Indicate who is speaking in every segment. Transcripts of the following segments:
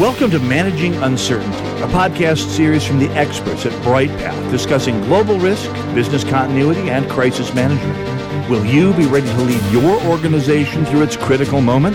Speaker 1: Welcome to Managing Uncertainty, a podcast series from the experts at BrightPath discussing global risk, business continuity, and crisis management. Will you be ready to lead your organization through its critical moment?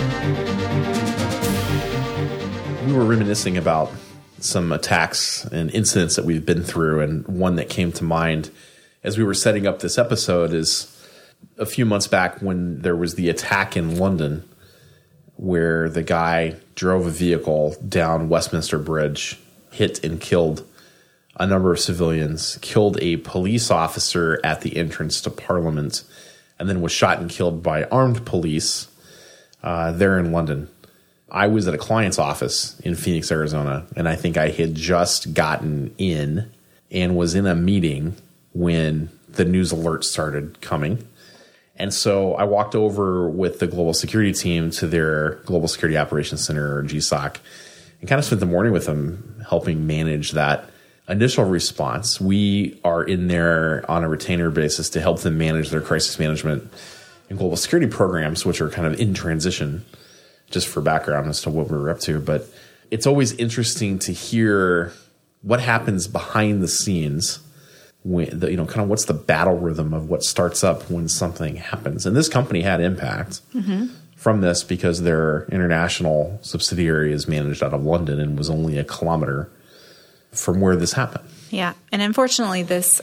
Speaker 2: We were reminiscing about some attacks and incidents that we've been through, and one that came to mind as we were setting up this episode is a few months back when there was the attack in London where the guy drove a vehicle down Westminster Bridge, hit and killed a number of civilians, killed a police officer at the entrance to Parliament, and then was shot and killed by armed police there in London. I was at a client's office in Phoenix, Arizona, and I think I had just gotten in and was in a meeting when the news alert started coming. And so I walked over with the global security team to their Global Security Operations Center, or GSOC, and kind of spent the morning with them helping manage that initial response. We are in there on a retainer basis to help them manage their crisis management and global security programs, which are kind of in transition, just for background as to what we were up to. But it's always interesting to hear what happens behind the scenes. When kind of what's the battle rhythm of what starts up when something happens. And this company had impact from this because their international subsidiary is managed out of London and was only a kilometer from where this happened.
Speaker 3: Yeah. And unfortunately, this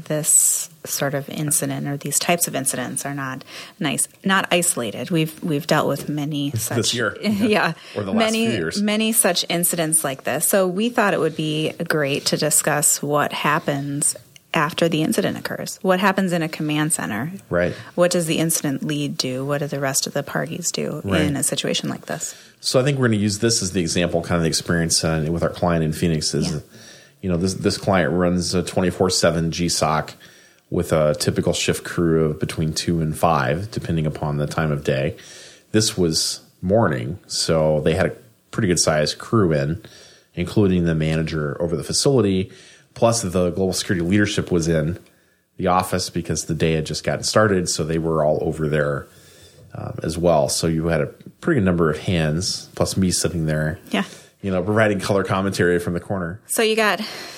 Speaker 3: sort of incident or these types of incidents are not isolated. We've dealt with many such
Speaker 2: this year, or the last few years,
Speaker 3: many such incidents like this. So we thought it would be great to discuss what happens after the incident occurs. What happens in a command center?
Speaker 2: Right.
Speaker 3: What does the incident lead do? What do the rest of the parties do in a situation like this?
Speaker 2: So I think we're going to use this as the example, kind of the experience with our client in Phoenix is, this client runs a 24/7 GSOC with a typical shift crew of between 2 and 5, depending upon the time of day. This was morning, so they had a pretty good sized crew in, including the manager over the facility. Plus, the global security leadership was in the office because the day had just gotten started, so they were all over there as well. So you had a pretty good number of hands, plus me sitting there, providing color commentary from the corner. So
Speaker 3: you got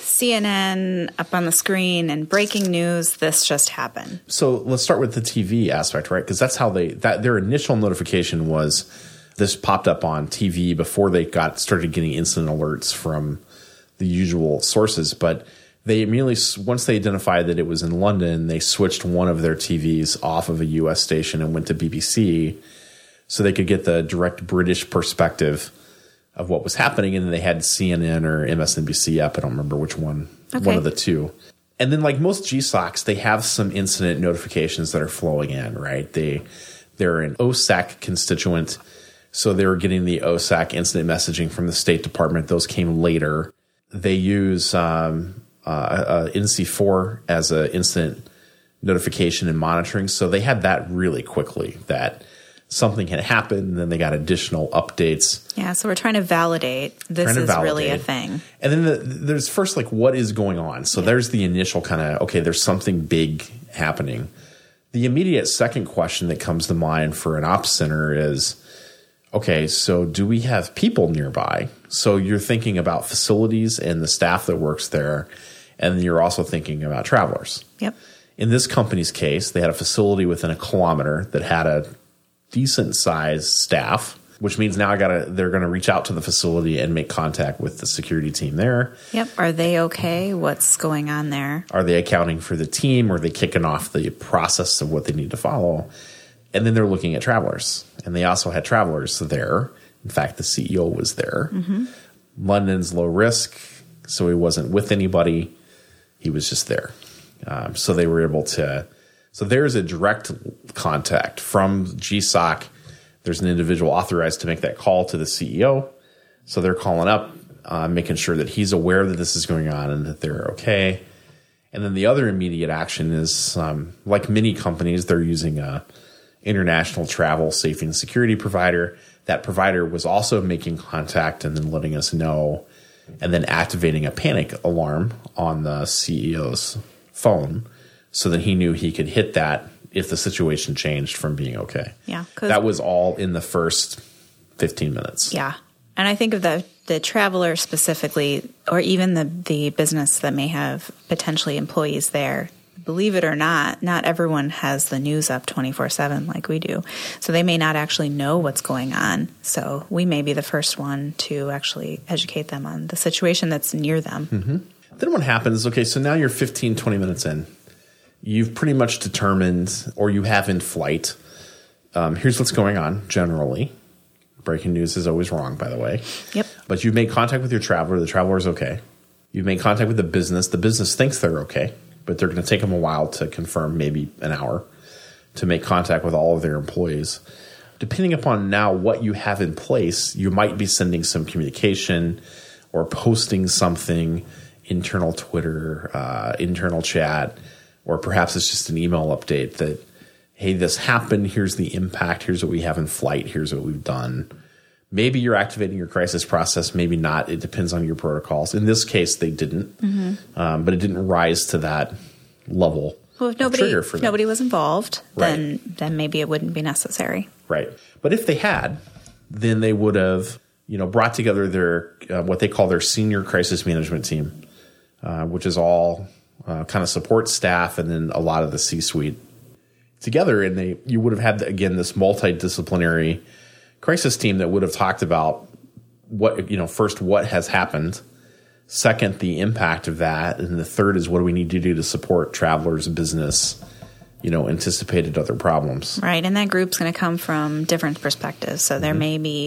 Speaker 3: CNN up on the screen and breaking news, this just happened.
Speaker 2: So let's start with the TV aspect, right? Because that's how their initial notification was this popped up on TV before they started getting incident alerts from the usual sources, but they immediately, once they identified that it was in London, they switched one of their TVs off of a US station and went to BBC so they could get the direct British perspective of what was happening. And then they had CNN or MSNBC up. I don't remember which one, one of the two. And then like most GSOCs, they have some incident notifications that are flowing in, right? They're an OSAC constituent. So they were getting the OSAC incident messaging from the State Department. Those came later. They use NC4 as an incident notification and monitoring. So they had that really quickly, that something had happened, and then they got additional updates.
Speaker 3: Yeah, so we're trying to validate this is really a thing.
Speaker 2: And then there's first, like, what is going on? So there's the initial kind of, okay, there's something big happening. The immediate second question that comes to mind for an ops center is, okay, so do we have people nearby? So you're thinking about facilities and the staff that works there, and you're also thinking about travelers.
Speaker 3: Yep.
Speaker 2: In this company's case, they had a facility within a kilometer that had a decent-sized staff, which means now they're going to reach out to the facility and make contact with the security team there.
Speaker 3: Yep. Are they okay? What's going on there?
Speaker 2: Are they accounting for the team? Or are they kicking off the process of what they need to follow? And then they're looking at travelers. And they also had travelers there. In fact, the CEO was there. Mm-hmm. London's low risk, so he wasn't with anybody. He was just there. So they were able to – so there's a direct contact from GSOC. There's an individual authorized to make that call to the CEO. So they're calling up, making sure that he's aware that this is going on and that they're okay. And then the other immediate action is, like many companies, they're using a international travel safety and security provider. That provider was also making contact and then letting us know and then activating a panic alarm on the CEO's phone so that he knew he could hit that if the situation changed from being okay.
Speaker 3: Yeah.
Speaker 2: That was all in the first 15 minutes.
Speaker 3: Yeah. And I think of the the traveler specifically, or even the business that may have potentially employees there, believe it or not everyone has the news up 24/7 like we do. So they may not actually know what's going on. So we may be the first one to actually educate them on the situation that's near them.
Speaker 2: Mm-hmm. Then what happens, okay, so now you're 15, 20 minutes in. You've pretty much determined, or you have in flight, here's what's going on generally. Breaking news is always wrong, by the way.
Speaker 3: Yep.
Speaker 2: But you've made contact with your traveler. The traveler is okay. You've made contact with the business. The business thinks they're okay, but they're going to take them a while to confirm, maybe an hour, to make contact with all of their employees. Depending upon now what you have in place, you might be sending some communication or posting something, internal Twitter, internal chat, or perhaps it's just an email update that, hey, this happened, here's the impact, here's what we have in flight, here's what we've done. Maybe you're activating your crisis process, maybe not. It depends on your protocols. In this case, they didn't, but it didn't rise to that level.
Speaker 3: Well, if nobody was involved,
Speaker 2: Right.
Speaker 3: then maybe it wouldn't be necessary.
Speaker 2: Right. But if they had, then they would have, brought together their what they call their senior crisis management team, which is all kind of support staff and then a lot of the C-suite together, and you would have had, again, this multidisciplinary crisis team that would have talked about what, first, what has happened, second, the impact of that, and the third is what do we need to do to support travelers, business, anticipated other problems.
Speaker 3: Right, and that group's going to come from different perspectives. So there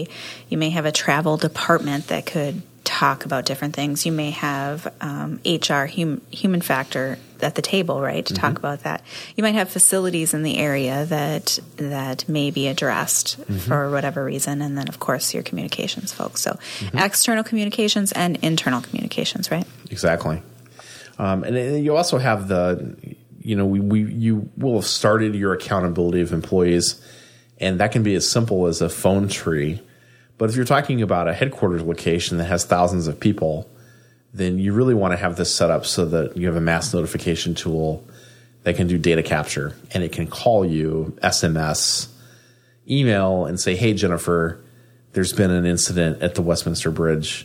Speaker 3: you may have a travel department that could talk about different things. You may have HR, human factor at the table, right, to talk about that. You might have facilities in the area that may be addressed for whatever reason, and then, of course, your communications folks. So external communications and internal communications, right?
Speaker 2: Exactly. And you also have you will have started your accountability of employees, and that can be as simple as a phone tree. But if you're talking about a headquarters location that has thousands of people, then you really want to have this set up so that you have a mass notification tool that can do data capture, and it can call you, SMS, email, and say, hey, Jennifer, there's been an incident at the Westminster Bridge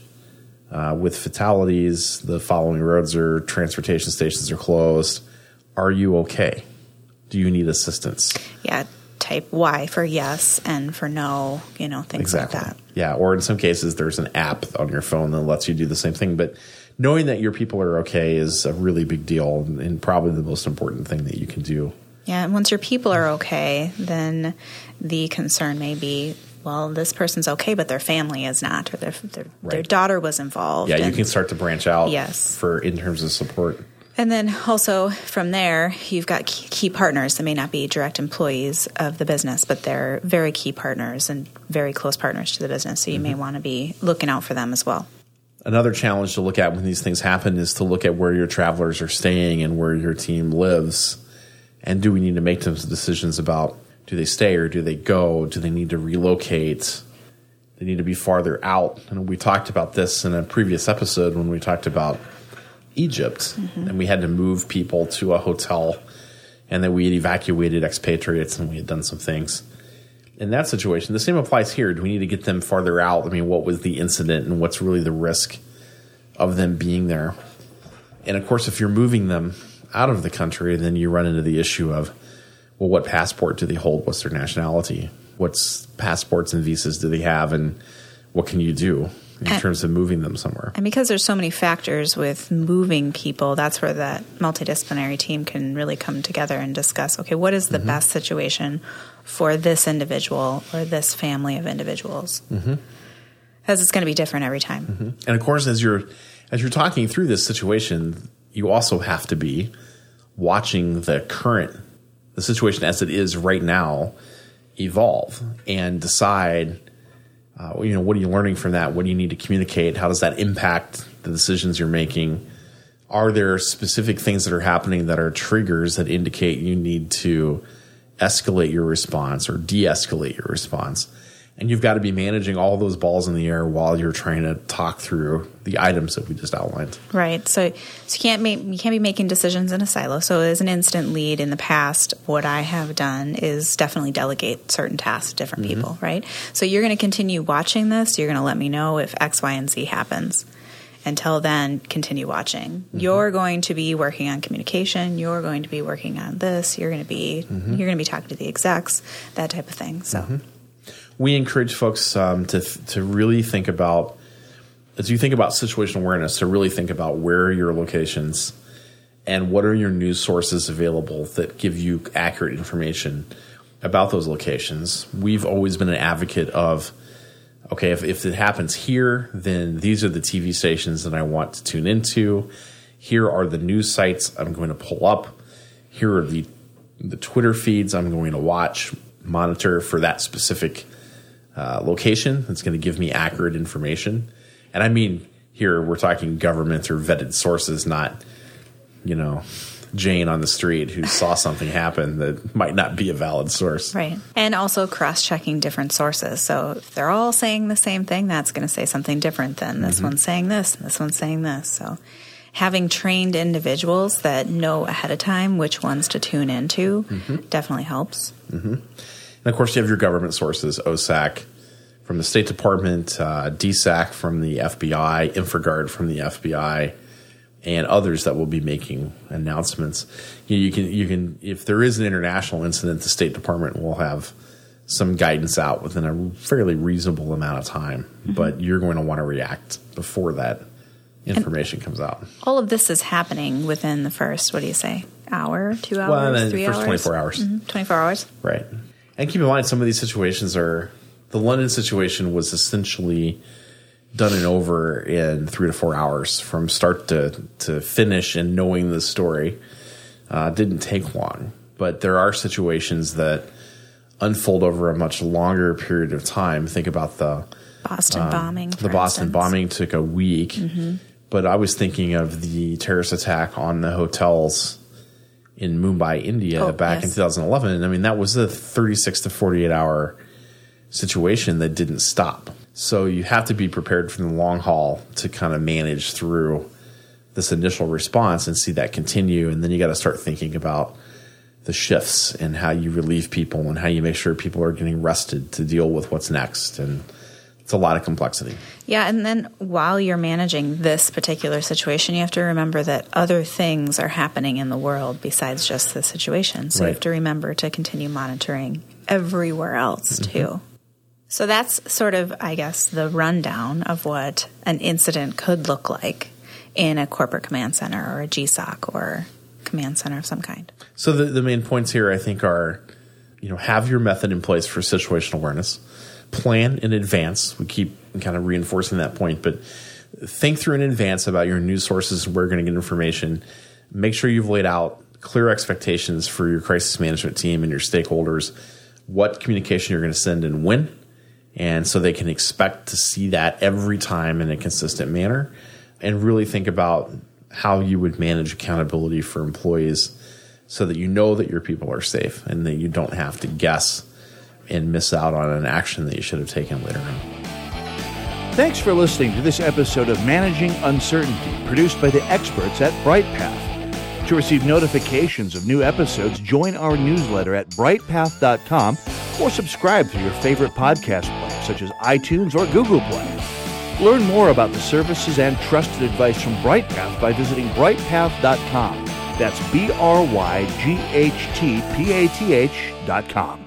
Speaker 2: with fatalities. The following roads or transportation stations are closed. Are you okay? Do you need assistance?
Speaker 3: Yeah. Type Y for yes and for no, things like that.
Speaker 2: Yeah, or in some cases, there's an app on your phone that lets you do the same thing. But knowing that your people are okay is a really big deal and probably the most important thing that you can do.
Speaker 3: Yeah, and once your people are okay, then the concern may be, well, this person's okay, but their family is not, or their daughter was involved.
Speaker 2: Yeah, you can start to branch out
Speaker 3: Yes.
Speaker 2: in terms of support.
Speaker 3: And then also from there, you've got key partners that may not be direct employees of the business, but they're very key partners and very close partners to the business. So you may want to be looking out for them as well.
Speaker 2: Another challenge to look at when these things happen is to look at where your travelers are staying and where your team lives. And do we need to make some decisions about, do they stay or do they go? Do they need to relocate? They need to be farther out. And we talked about this in a previous episode when we talked about Egypt, and we had to move people to a hotel, and then we had evacuated expatriates, and we had done some things. In that situation, the same applies here. Do we need to get them farther out? I mean, what was the incident, and what's really the risk of them being there? And of course, if you're moving them out of the country, then you run into the issue of, well, what passport do they hold? What's their nationality? What's passports and visas do they have, and what can you do in terms of moving them somewhere?
Speaker 3: And because there's so many factors with moving people, that's where that multidisciplinary team can really come together and discuss, okay, what is the best situation for this individual or this family of individuals? Because it's going to be different every time.
Speaker 2: And of course, as you're talking through this situation, you also have to be watching the situation as it is right now evolve and decide, what are you learning from that? What do you need to communicate? How does that impact the decisions you're making? Are there specific things that are happening that are triggers that indicate you need to escalate your response or de-escalate your response? And you've got to be managing all those balls in the air while you're trying to talk through the items that we just outlined.
Speaker 3: Right. So you can't be making decisions in a silo. So as an incident lead in the past, what I have done is definitely delegate certain tasks to different people, right? So you're going to continue watching this. You're going to let me know if X, Y, and Z happens. Until then, continue watching. You're going to be working on communication. You're going to be working on this. You're going to be talking to the execs, that type of thing. So.
Speaker 2: We encourage folks to really think about, as you think about situational awareness, to really think about where are your locations and what are your news sources available that give you accurate information about those locations. We've always been an advocate of, okay, if it happens here, then these are the TV stations that I want to tune into. Here are the news sites I'm going to pull up. Here are the Twitter feeds I'm going to monitor for that specific location that's going to give me accurate information. And I mean, here we're talking government or vetted sources, not, Jane on the street who saw something happen that might not be a valid source.
Speaker 3: Right. And also cross-checking different sources. So if they're all saying the same thing, that's going to say something different than this one's saying this and this one's saying this. So having trained individuals that know ahead of time which ones to tune into definitely helps.
Speaker 2: And of course, you have your government sources, OSAC from the State Department, DSAC from the FBI, InfraGard from the FBI, and others that will be making announcements. You can, if there is an international incident, the State Department will have some guidance out within a fairly reasonable amount of time, but you're going to want to react before that information comes out.
Speaker 3: All of this is happening within the first, what do you say, hour, 2 hours,
Speaker 2: well, and
Speaker 3: 3
Speaker 2: first
Speaker 3: hours?
Speaker 2: 24 hours.
Speaker 3: 24 hours.
Speaker 2: Right. And keep in mind, some of these situations the London situation was essentially done and over in 3 to 4 hours from start to finish, and knowing the story didn't take long. But there are situations that unfold over a much longer period of time. Think about the
Speaker 3: Boston bombing.
Speaker 2: The Boston bombing took a week. But I was thinking of the terrorist attack on the hotels in Mumbai, India back in 2011. I mean, that was a 36 to 48 hour situation that didn't stop. So you have to be prepared for the long haul to kind of manage through this initial response and see that continue. And then you got to start thinking about the shifts and how you relieve people and how you make sure people are getting rested to deal with what's next. And it's a lot of complexity.
Speaker 3: Yeah, and then while you're managing this particular situation, you have to remember that other things are happening in the world besides just the situation. So you have to remember to continue monitoring everywhere else too. So that's sort of, I guess, the rundown of what an incident could look like in a corporate command center or a GSOC or command center of some kind.
Speaker 2: So the main points here, I think, are, have your method in place for situational awareness. Plan in advance. We keep kind of reinforcing that point, but think through in advance about your news sources and where you're going to get information. Make sure you've laid out clear expectations for your crisis management team and your stakeholders, what communication you're going to send and when, and so they can expect to see that every time in a consistent manner, and really think about how you would manage accountability for employees so that you know that your people are safe and that you don't have to guess and miss out on an action that you should have taken later on.
Speaker 1: Thanks for listening to this episode of Managing Uncertainty, produced by the experts at BrightPath. To receive notifications of new episodes, join our newsletter at brightpath.com or subscribe through your favorite podcast player, such as iTunes or Google Play. Learn more about the services and trusted advice from BrightPath by visiting brightpath.com. That's BryghtPath.com.